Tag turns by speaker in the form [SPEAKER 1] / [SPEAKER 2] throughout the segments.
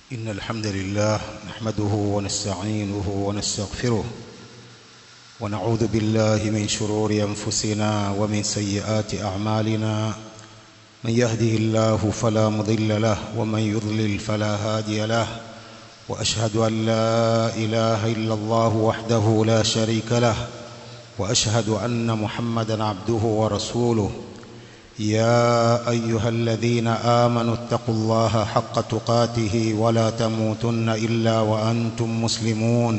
[SPEAKER 1] إن الحمد لله نحمده ونستعينه ونستغفره ونعوذ بالله من شرور أنفسنا ومن سيئات أعمالنا من يهده الله فلا مضل له ومن يضلل فلا هادي له وأشهد أن لا إله إلا الله وحده لا شريك له وأشهد أن محمدًا عبده ورسوله يا أيها الذين آمنوا اتقوا الله حق تقاته ولا تموتن إلا وأنتم مسلمون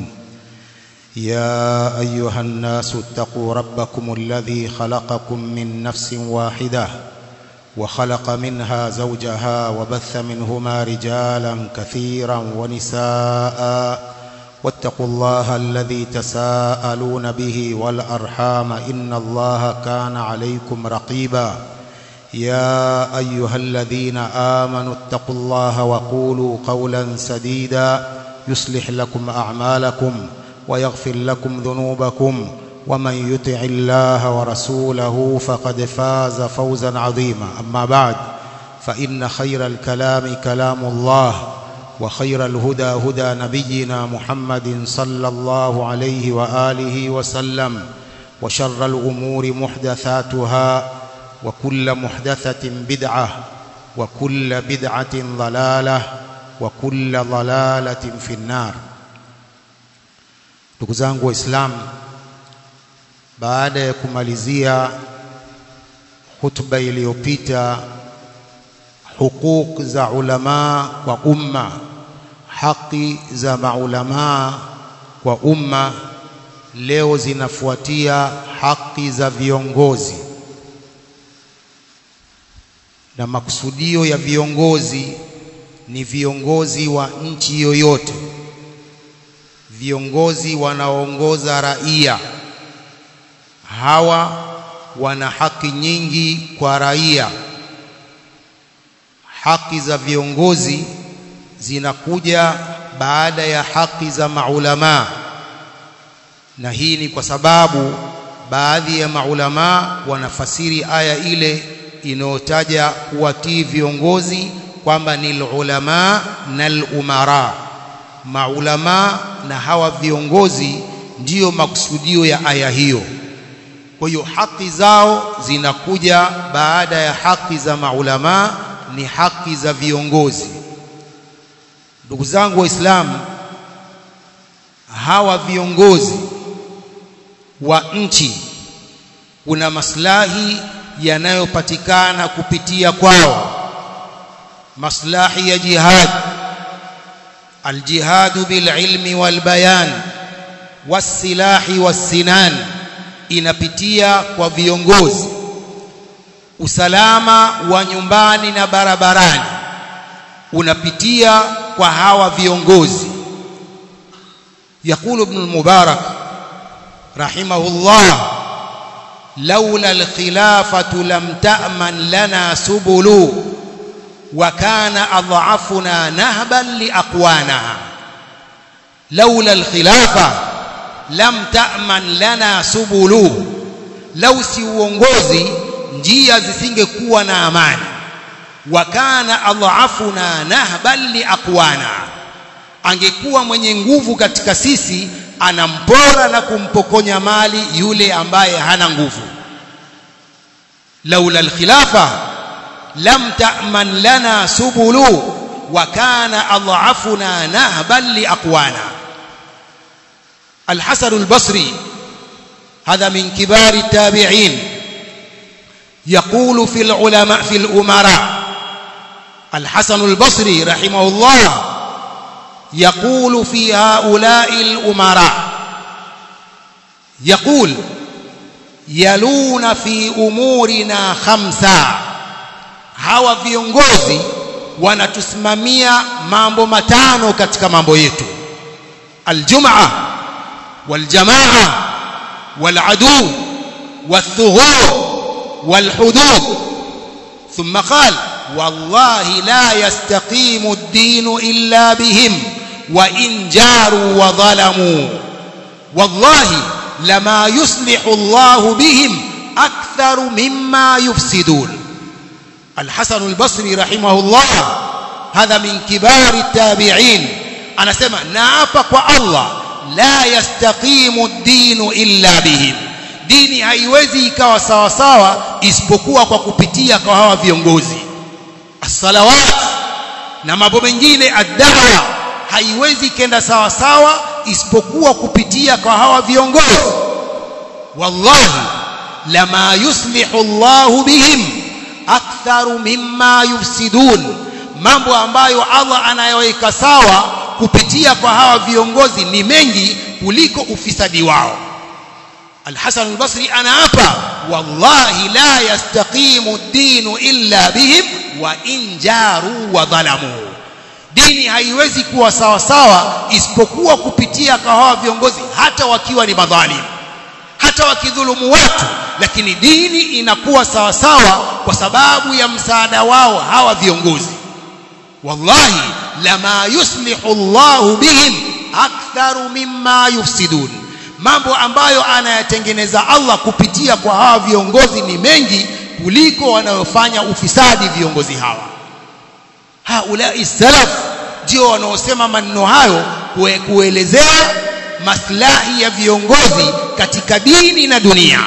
[SPEAKER 1] يا أيها الناس اتقوا ربكم الذي خلقكم من نفس واحدة وخلق منها زوجها وبث منهما رجالا كثيرا ونساء واتقوا الله الذي تساءلون به والأرحام إن الله كان عليكم رقيبا يا أيها الذين آمنوا اتقوا الله وقولوا قولا سديدا يصلح لكم أعمالكم ويغفر لكم ذنوبكم ومن يطع الله ورسوله فقد فاز فوزا عظيما أما بعد فإن خير الكلام كلام الله وخير الهدى هدى نبينا محمد صلى الله عليه وآله وسلم وشر الأمور محدثاتها وكل محدثة بدعة وكل بدعة ضلالة وكل ضلالة في النار. Ndugu zangu Waislamu, baada ya kumalizia hutuba iliyopita hukuk za ulama kwa umma, haki za maulama kwa umma, leo zinafuatia haki za viongozi. Na makusudio ya viongozi ni viongozi wa nchi yoyote, viongozi wanaoongoza raia. Hawa wana haki nyingi kwa raia. Haki za viongozi zinakuja baada ya haki za maulama, na hii ni kwa sababu baadhi ya maulama wanafasiri aya ile inayotaja kuwatii viongozi kwamba ni ulama na umara. Maulama na hawa viongozi ndiyo makusudio ya aya hiyo. Kwa hiyo haki zao zinakuja baada ya haki za maulama, ni haki za viongozi. Ndugu zangu Waislamu, hawa viongozi wa nchi kuna maslahi yanayopatikana kupitia kwao. Maslahi ya jihad, aljihadu bililmi walbayan wasilahi wassinan, inapitia kwa viongozi. Usalama wa nyumbani na barabarani unapitia kwa hawa viongozi. Yaqulu ibn al-Mubarak rahimahullah, laula al-khilafatu lam ta'man lana subulu wa kana adhafuna nahban li aqwanaha. Laula al-khilafa lam ta'man lana subulu, lau si uongozi njia zisingekuwa na amani. Wa kana adhafuna nahban li aqwana, angekuwa mwenye nguvu katika sisi anampora na kumpokonya mali yule ambaye hana nguvu. Laula al-khilafa lam ta'man lana subulu wa kana adhafuna nahban li aqwana. Al-Hasan al-Basri hadha min kibari at-tabi'in يقول في العلماء في الأمراء. الحسن البصري رحمه الله يقول في هؤلاء الأمراء، يقول يلون في أمورنا خمسة. hawa viongozi wanatusimamia mambo matano katika mambo yetu: aljumaa waljamaa waladu wathughur والحدود. ثم قال والله لا يستقيم الدين إلا بهم وإن جاروا وظلموا، والله لما يصلح الله بهم أكثر مما يفسدون. الحسن البصري رحمه الله hadha min kibari tabi'in, anasema naapa kwa Allah, la yastaqimu ad-dinu illa bihim, dini haiwezi ikawa sawa sawa isipokuwa kwa kupitia kwa hawa viongozi. As-salawat na mambo mengine, ad-da'wa haiwezi kenda sawa sawa isipokuwa kupitia kwa hawa viongozi. Wallahi lama yuslihu Allahu bihim aktharu mimma yufsidun, mambo ambayo Allah anayoweka sawa kupitia kwa hawa viongozi ni mengi kuliko ufisadi wao. Al-Hasan al-Basri anaapa, wallahi la yastaqimu ad-dinu illa bihim wa in jaru wa dhalamu, dini haiwezi kuwa sawa sawa isipokuwa kupitia kwa hawa viongozi, hata wakiwa ni madhalim, hata wakidhulumu watu, lakini dini inakuwa sawa sawa kwa sababu ya msaada wao hawa viongozi. Wallahi lama yuslihu Allahu bihim aktharu mimma yufsidun, mambo ambayo anayatengeneza Allah kupitia kwa hawa viongozi ni mengi kuliko wanayofanya ufisadi viongozi hawa. Haulai salaf ndio wanaosema maneno hayo kuelezea maslahi ya viongozi katika dini na dunia.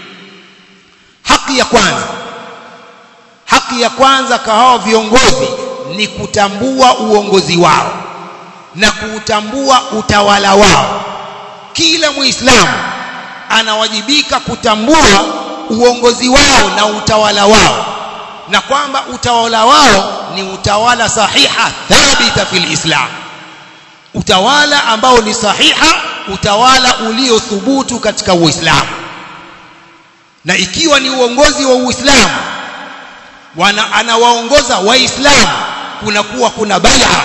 [SPEAKER 1] Haki ya kwanza kwa hao viongozi ni kutambua uongozi wao na kuutambua utawala wao. Kila Muislamu anawajibika kutambua uongozi wao na utawala wao, na kwamba utawala wao ni utawala sahiha thabita fil Islam, utawala ambao ni sahiha, utawala uliothubutu katika Uislamu. Na ikiwa ni uongozi wa Uislamu, anawaongoza Waislamu, kuna bai'a,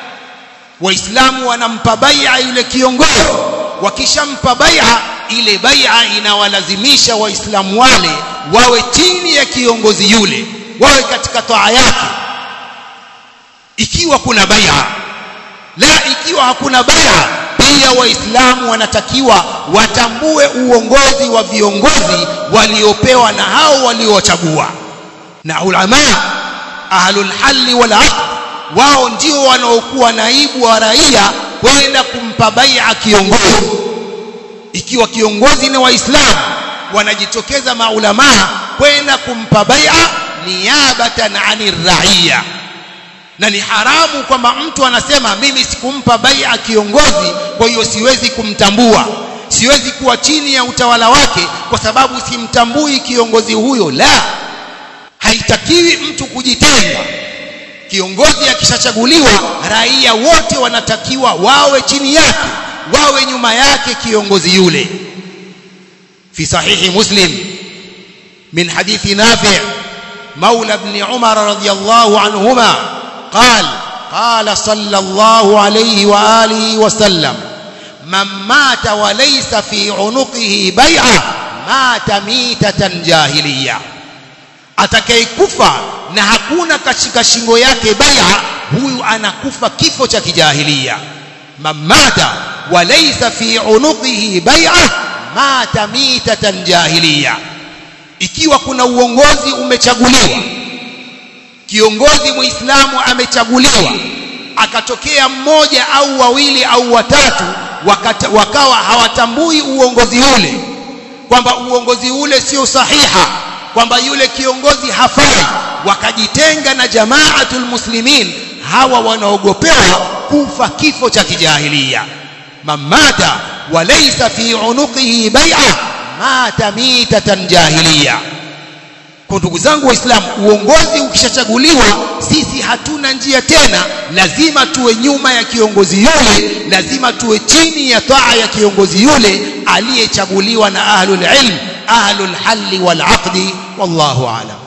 [SPEAKER 1] Waislamu wanampa bai'a yule kiongozi. Wakishampa bai'a, ile bai'a inawalazimisha Waislamu wale wawe chini ya kiongozi yule, wawe katika taa yake, ikiwa kuna bai'a. Ikiwa hakuna bai'a, pia Waislamu wanatakiwa watambue uongozi wa viongozi waliopewa na hao waliowachagua. Na ulama ahlul halli wal aqd, wao ndio wanaokuwa naibu wa raia kwenda kumpa bai'a kiongozi. Ikiwa kiongozi ni Waislamu, wanajitokeza maulama kwenda kumpa bai'a niyabatan 'anir raia. Na ni haramu kwamba mtu anasema mimi sikumpa bai'a kiongozi, kwa hiyo siwezi kumtambua, siwezi kuwa chini ya utawala wake kwa sababu simtambui kiongozi huyo. La, haitakiwi mtu kujitenga. Kiongozi akishachaguliwa, raia wote wanatakiwa wawe chini yake, wawe nyuma yake kiongozi yule. Fi sahihi Muslim min hadithi Nafi' مولى ابن عمر رضي الله عنهما قال صلى الله عليه وآله وسلم من مات وليس في عنقه بيعة مات ميتة جاهلية. Atakayekufa na hakuna katika shingo yake bai'a, huyu anakufa kifo cha kijahilia. Mamata walaysa fi unuqihi bai'a mata mitatan jahiliya. Ikiwa kuna uongozi umechaguliwa, kiongozi Muislamu amechaguliwa, akatokea mmoja au wawili au watatu wakawa hawatambui uongozi ule, kwamba uongozi ule sio sahiha, kwamba yule kiongozi hafai, wakajitenga na jamaatul muslimin, hawa wanaogopewa kufa kifo cha kijahilia. Mamata walaysa fi unuqihi bai'a mata mitatan jahiliya. Kwa ndugu zangu Waislamu, uongozi ukishachaguliwa, sisi hatuna njia tena, lazima tuwe nyuma ya kiongozi yule, lazima tuwe chini ya taa ya kiongozi yule aliyechaguliwa na ahlul ilm, ahlul halli wal aqdi. Wallahu a'lam.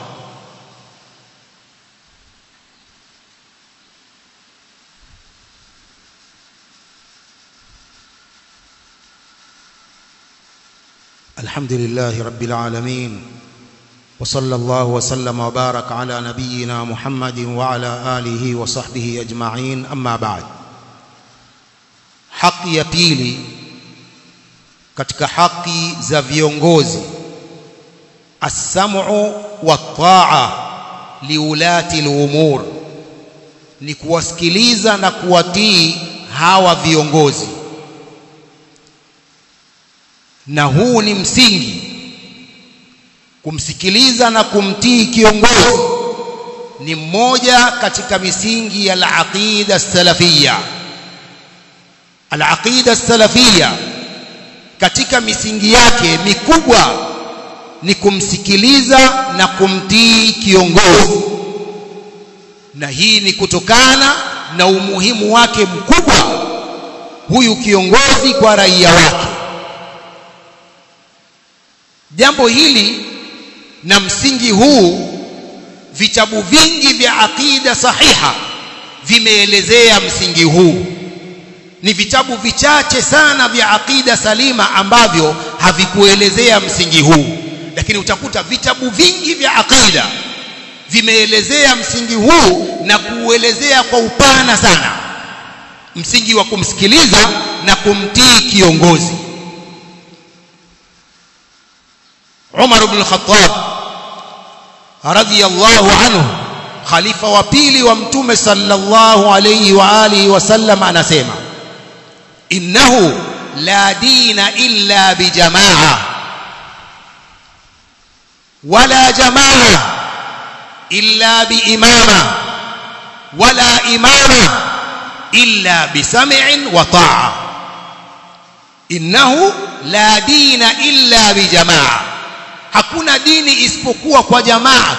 [SPEAKER 1] الحمد لله رب العالمين وصلى الله وسلم وبارك على نبينا محمد وعلى آله وصحبه أجمعين. أما بعد, haki ya pili katika haki za viongozi, as-sam'u wat-ta'a liulati al-umur, ni kuwasikiliza na kuwatii hawa viongozi, na huu ni msingi. Kumsikiliza na kumtii kiongozi ni mmoja katika misingi ya al-aqida salafia. Al-aqida salafia katika misingi yake mikubwa ni kumsikiliza na kumtii kiongozi, na hii ni kutokana na umuhimu wake mkubwa huyu kiongozi kwa raia wake. Jambo hili na msingi huu, vitabu vingi vya aqida sahiha vimeelezea msingi huu. Ni vitabu vichache sana vya aqida salima ambavyo havikuelezea msingi huu, lakini utakuta vitabu vingi vya aqida vimeelezea msingi huu na kuuelezea kwa upana sana, msingi wa kumsikiliza na kumtii kiongozi. Umar ibn al-Khattab radiyallahu anhu, khalifa wa pili wa Mtume sallallahu alayhi wa alihi wasallam, anasema innahu la dina illa bijamaa wala jamaa illa biimama wala imama illa bisam'in wa ta'a. Innahu la dina illa bijamaa, hakuna dini isipokuwa kwa jamaa,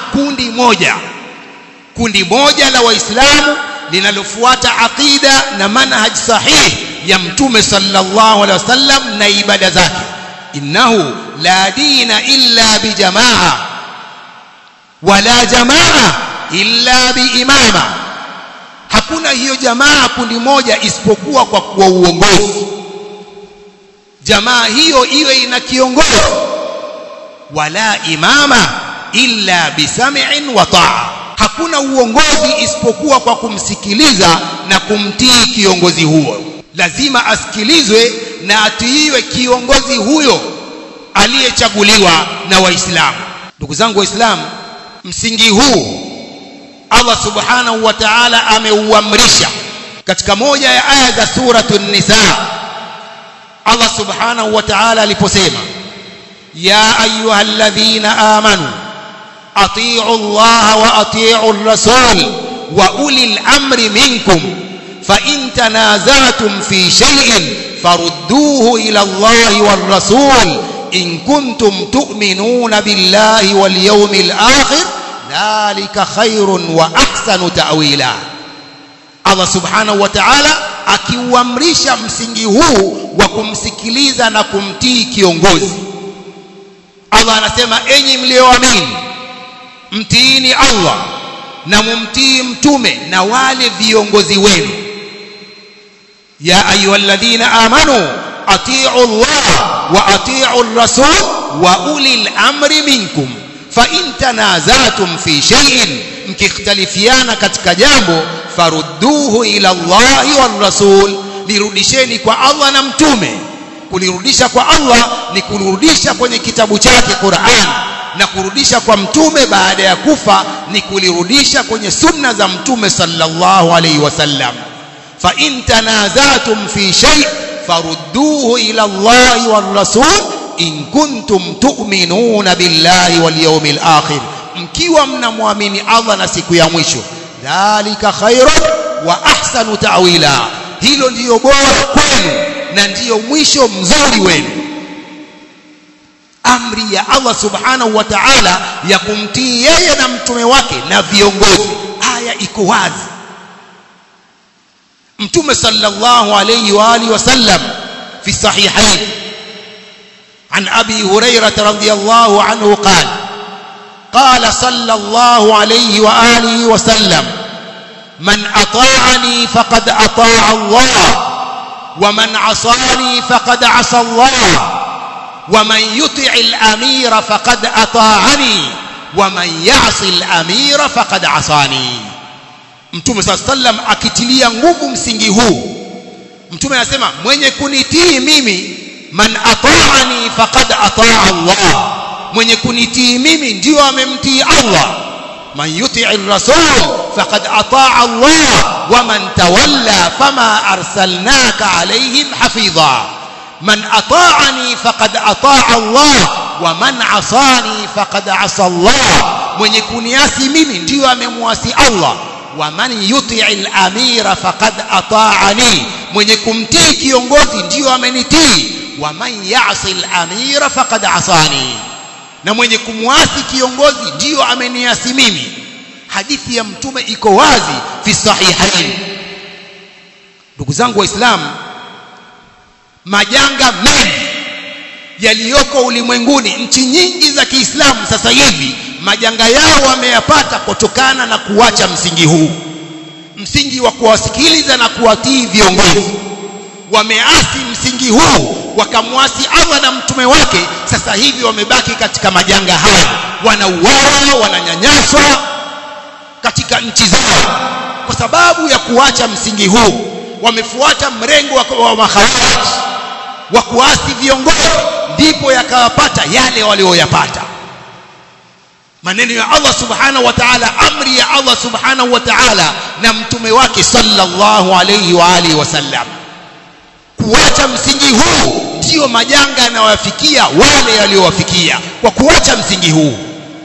[SPEAKER 1] kundi moja la Waislamu linalofuata aqida na manhaj sahih ya Mtume sallallahu alaihi wasallam na ibada zake. Innahu la dina illa bijamaa wala jamaa illa biimama, hakuna hiyo jamaa, kundi moja, isipokuwa kwa uongozi. Jamaa hiyo iwe ina kiongozi. Wala imama illa bisam'in wa ta'a, hakuna uongozi isipokuwa kwa kumsikiliza na kumtii kiongozi huo. Lazima asikilizwe na atiiwe kiongozi huyo aliyechaguliwa na Waislamu. Ndugu zangu Waislamu, msingi huu Allah subhanahu wa ta'ala ameuamrisha katika moja ya aya za suratul Nisa. Allah subhanahu wa ta'ala aliposema ya ayyuhalladhina amanu atii'u Allah wa atii'u ar-rasul wa ulil amri minkum fa in tanaza'tum fi shay'in farudduhu ila Allah war rasul in kuntum tu'minuna billahi wal yawmil akhir dhalika khairun wa ahsanu ta'wila. Allah subhanahu wa ta'ala akiuamrisha msingi huu wa kumsikiliza na kumtii kiongozi. Allah anasema enyi mlioamini, mtiini Allah na mumtii mtume na wale viongozi wenu. Ya ayyuhalladhina amanu atii'u Allah wa atii'u ar-rasul wa ulil amri minkum fa in tanazatum fi shay'in, mkikhtalifiana katika jambo, farudduhu ila Allah war rasul, lirudisheni kwa Allah na mtume. Kulirudisha kwa Allah ni kulirudisha kwenye kitabu chake Qur'an, na kurudisha kwa mtume baada ya kufa ni kulirudisha kwenye sunna za mtume sallallahu alayhi wasallam. Fa in tanazatum fi shay' farudduhu ila Allah war rasul in kuntum tu'minuna billahi wal yawmil akhir, mkiwa mnamwamini Allah na siku ya mwisho. Dhalika khairun wa ahsanu ta'wila, hilo ndiyo bora kwenu na ndiyo mwisho mzuri wenu. Amri ya Allah subhanahu wa ta'ala ya kumtii yeye na mtume wake na viongozi, aya iko wazi. Mtume sallallahu alayhi wa alihi wasallam fi sahihain عن أبي هريرة رضي الله عنه قال صلى الله عليه وآله وسلم من أطاعني فقد أطاع الله ومن عصاني فقد عصى الله ومن يطع الأمير فقد أطاعني ومن يعص الأمير فقد عصاني. Mtume صلى الله عليه وسلم akitilia nguvu msingi huu, Mtume anasema mwenye kunitii mimi, man ata'ani faqad ata'a Allah, mwenye kunitii mimi ndio amemtii Allah, man yuti'ir rasul faqad ata'a Allah wa man tawalla fama arsalnaka alayhim hafidha. Man ata'ani faqad ata'a Allah wa man asani faqad asa Allah, mwenye kuniasi mimi ndiyo amemwasi Allah. Wa man yuti'il amira faqad ata'ani, mwenye kumtii kiongozi ndiyo amenitii. Wa man ya'sil amira faqad asani, na mwenye kumwasi kiongozi ndiyo ameniasi mimi. Hadithi ya mtume iko wazi fi sahihain. Ndugu zangu waislamu, majanga mengi yaliyoko ulimwenguni, nchi nyingi za Kiislamu sasa hivi majanga yao wameyapata kutokana na kuacha msingi huu, msingi wa kuwasikiliza na kuwatii viongozi. Wameasi msingi huu, wakamwasi Allah na mtume wake. Sasa hivi wamebaki katika majanga haya, wanauawa, wananyanyaswa katika nchi zao kwa sababu ya kuacha msingi huu. Wamefuata mrengo wa makhawarij wa kuasi viongozi, ndipo yakawapata yale walioyapata. Maneno ya Allah subhanahu wa ta'ala, amri ya Allah subhanahu wa ta'ala na mtume wake sallallahu alayhi wa alihi wasallam. Kuacha msingi huu ndio majanga yanayowafikia wale waliowafikia kwa kuacha msingi huu.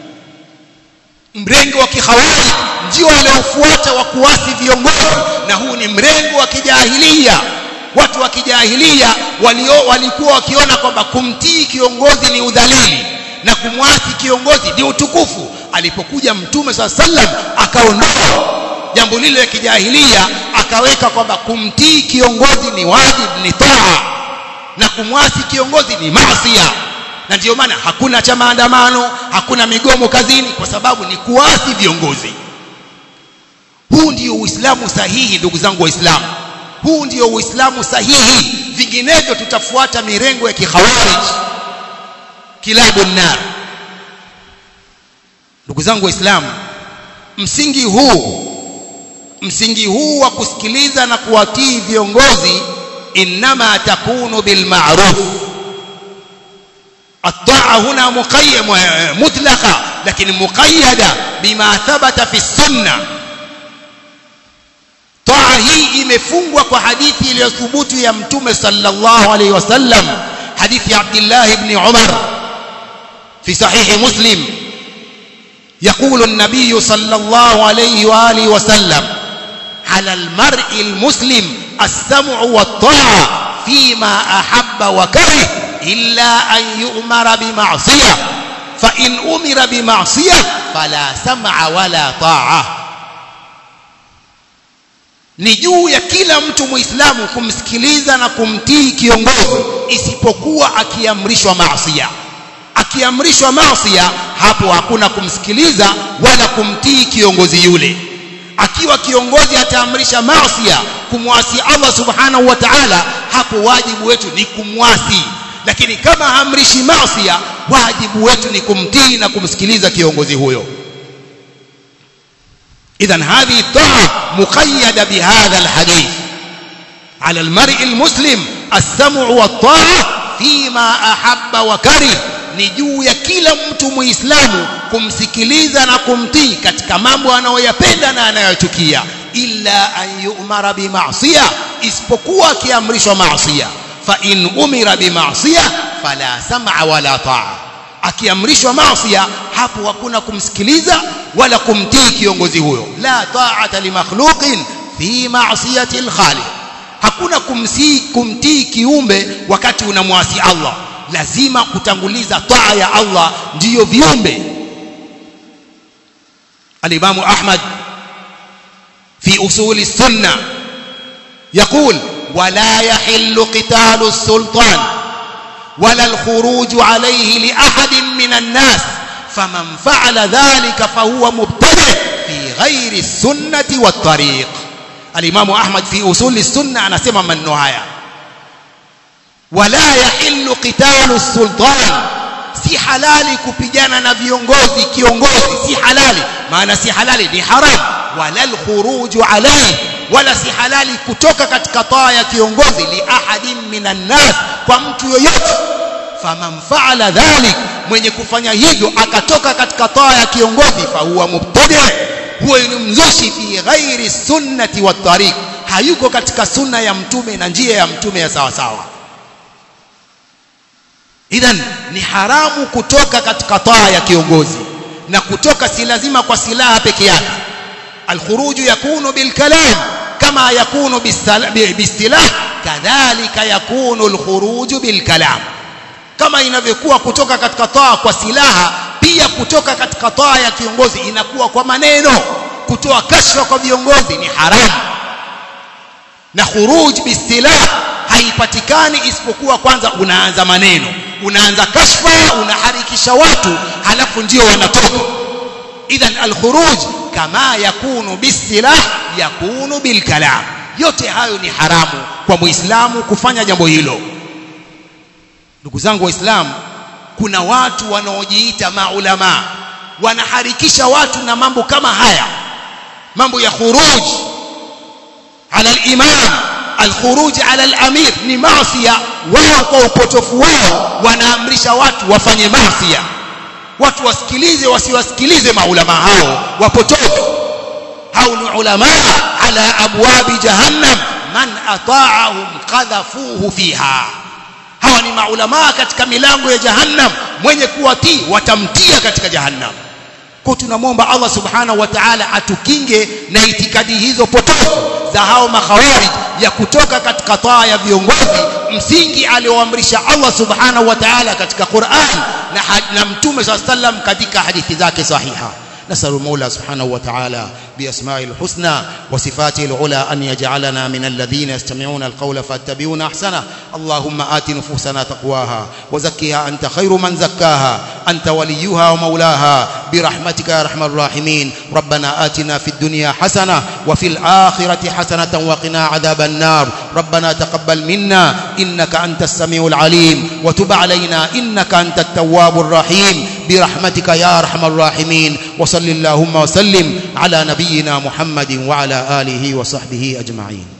[SPEAKER 1] Mrengo wa kikhawarij ndio waliofuata wa kuasi viongozi, na huu ni mrengo wa kijahilia. Watu wa kijahilia walikuwa wakiona kwamba kumtii kiongozi ni udhalili na kumwasi kiongozi ni utukufu. Alipokuja mtume sallam akaondoa jambo lile la kijahilia, akaweka kwamba kumtii kiongozi ni wajibu, ni taa, na kumwasi kiongozi ni maasi. Na ndio maana hakuna cha maandamano, hakuna migomo kazini, kwa sababu ni kuasi viongozi. Huu ndio Uislamu sahihi, ndugu zangu waislamu. Huu ndio Uislamu sahihi, vinginevyo tutafuata mirengo ya kikhawarij, kilabu nar. Ndugu zangu waislamu, msingi huu wa kusikiliza na kuwatii viongozi inma takunu bil ma'ruf. الطاعة هنا مطلقة لكن مقيدة بما ثبت في السنة. طاعة hii imefungwa kwa hadithi iliyothubutu ya mtume sallallahu alayhi wasallam, hadithi ya Abdullah ibn Umar في صحيح مسلم. يقول النبي صلى الله عليه وآله وسلم: على المرء المسلم السمع والطاعة فيما أحب وكره إلا أن يؤمر بمعصية، فإن أمر بمعصية فلا سمع ولا طاعة. Ni juu ya kila mtu muislamu kumsikiliza na kumtii kiongozi, isipokuwa akiamrishwa maasiya. Akiamrishwa maasiya, hapo hakuna kumsikiliza wala kumtii kiongozi yule. Akiwa kiongozi ataamrisha maasiya, kumwasi Allah subhanahu wa ta'ala, hapo wajibu wetu ni kumwasi. Lakini kama haamrishi maasiya, wajibu wetu ni kumtii na kumsikiliza kiongozi huyo. إذن هذه الطاعة مقيدة بهذا الحديث: على المرء المسلم السمع والطاعة فيما أحب وكره. Ni juu ya kila mtu muislamu kumsikiliza na kumtii katika mambo anayoyapenda na anayochukia, illa an yu'mara bima'siya, isipokuwa akiamrishwa maasiya. Fa in umira bima'siya fala sam'a wala ta'a. Akiamrishwa maasiya, hapo hakuna kumsikiliza wala kumtii kiongozi huyo. La ta'ata li makhluqin fi ma'siyati al-khaliq. Hakuna kumtii kiumbe wakati unamwasi Allah. Lazima kutanguliza taa ya Allah ndiyo viumbe. Al-Imam Ahmad fi usul as-sunnah يقول: ولا يحل قتال السلطان ولا الخروج عليه لأحد من الناس فمن فعل ذلك فهو مبتدع في غير السنة والطريق. الإمام أحمد في أصول السنة anasema maneno haya: ولا يحل قتال السلطان, si halali kupigana na viongozi, kiongozi si halali. Maana si halali ni haram. Wala al-khuruju alayhi, wala si halali kutoka katika taa ya kiongozi, li ahadin minan nas, kwa mtu yoyote. faman fa'ala dhalik, mwenye kufanya hivyo akatoka katika taa ya kiongozi, fa huwa mubtadi', huwa ni mzushi fi ghairi sunnati wat tariq, hayuko katika sunna ya mtume na njia ya mtume ya sawa sawa. Idhan ni haramu kutoka katika taa ya kiongozi, na kutoka si lazima kwa silaha peke yake. Al-khuruju yakunu bil kalam kama yakunu bis-silah, kadhalika yakunu al-khuruju bil kalam. Kama inavyokuwa kutoka katika taa kwa silaha, pia kutoka katika taa ya kiongozi inakuwa kwa maneno. Kutoa kashfa kwa viongozi ni haramu, na khuruj bis-silah haipatikani isipokuwa kwanza unaanza maneno, unaanza kashfa, unaharikisha watu, halafu ndio wanatoka. Idhan al-khuruj kama yakunu bis-silah yakunu bil kalam. Yote hayo ni haramu kwa Muislamu kufanya jambo hilo. Ndugu zangu Waislamu, kuna watu wanaojiita maulama wanaharikisha watu na mambo kama haya, mambo ya khuruj ala al-imam, al-khuruj ala al-amir ni maasiya. Wao kwa upotofu wao wanaamrisha watu wafanye maasiya. Watu wasikilize wasiwasikilize maulama hao wapotofu. Hao ni ulama ala abwabi jahannam, man ata'ahum qadhafuhu fiha. Hawa ni maulama katika milango ya jahannam, mwenye kuwatii watamtia katika jahannam. Kwa tunamwomba Allah subhanahu wa ta'ala atukinge na itikadi hizo potofu za hao makhawarij ya kutoka katika taa ya viongozi, msingi alioamrisha Allah subhanahu wa ta'ala katika Qur'an na Mtume sallam katika hadithi zake sahiha. نسأل المولى سبحانه وتعالى بأسمائه الحسنى وصفاته العلى أن يجعلنا من الذين يستمعون القول فاتبعون أحسنه. اللهم آت نفوسنا تقواها وزكها أنت خير من زكاها، أنت وليها ومولاها، برحمتك يا أرحم الراحمين. ربنا آتنا في الدنيا حسنة وفي الآخرة حسنة وقنا عذاب النار. ربنا تقبل منا إنك أنت السميع العليم، وتب علينا إنك أنت التواب الرحيم، برحمتك يا أرحم الراحمين. وصل اللهم وسلم على نبينا محمد وعلى آله وصحبه أجمعين.